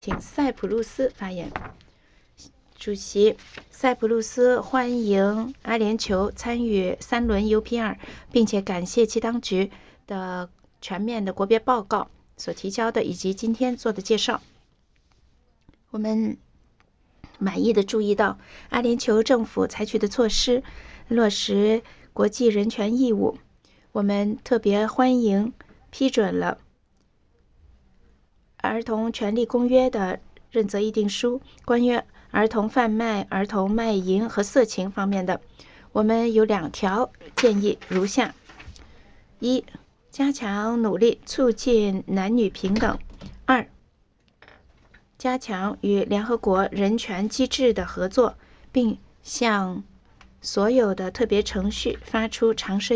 请塞浦路斯发言。主席，塞浦路斯欢迎阿联酋参与3轮 UPR， 并且感谢其当局的全面的国别报告所提交的以及今天做的介绍。我们满意的注意到阿联酋政府采取的措施落实国际人权义务。我们特别欢迎批准了儿童权利公约的认责议定书，关于儿童贩卖、儿童卖淫和色情方面的，我们有2条建议如下：一、加强努力促进男女平等；二、加强与联合国人权机制的合作，并向所有的特别程序发出常设